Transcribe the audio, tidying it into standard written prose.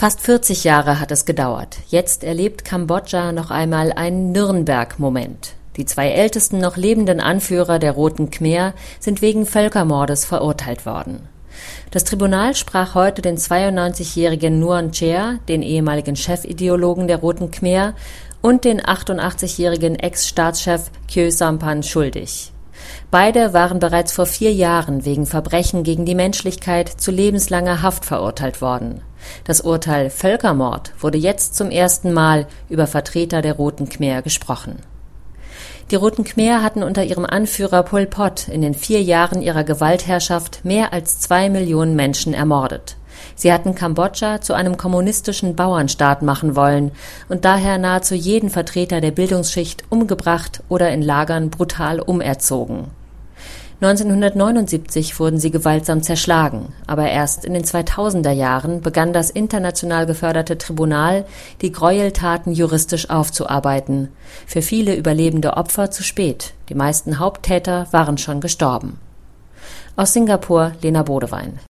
Fast 40 Jahre hat es gedauert. Jetzt erlebt Kambodscha noch einmal einen Nürnberg-Moment. Die 2 ältesten noch lebenden Anführer der Roten Khmer sind wegen Völkermordes verurteilt worden. Das Tribunal sprach heute den 92-jährigen Nuon Chea, den ehemaligen Chefideologen der Roten Khmer, und den 88-jährigen Ex-Staatschef Khieu Samphan schuldig. Beide waren bereits vor 4 Jahren wegen Verbrechen gegen die Menschlichkeit zu lebenslanger Haft verurteilt worden. Das Urteil Völkermord wurde jetzt zum ersten Mal über Vertreter der Roten Khmer gesprochen. Die Roten Khmer hatten unter ihrem Anführer Pol Pot in den 4 Jahren ihrer Gewaltherrschaft mehr als 2 Millionen Menschen ermordet. Sie hatten Kambodscha zu einem kommunistischen Bauernstaat machen wollen und daher nahezu jeden Vertreter der Bildungsschicht umgebracht oder in Lagern brutal umerzogen. 1979 wurden sie gewaltsam zerschlagen, aber erst in den 2000er Jahren begann das international geförderte Tribunal, die Gräueltaten juristisch aufzuarbeiten. Für viele überlebende Opfer zu spät. Die meisten Haupttäter waren schon gestorben. Aus Singapur, Lena Bodewein.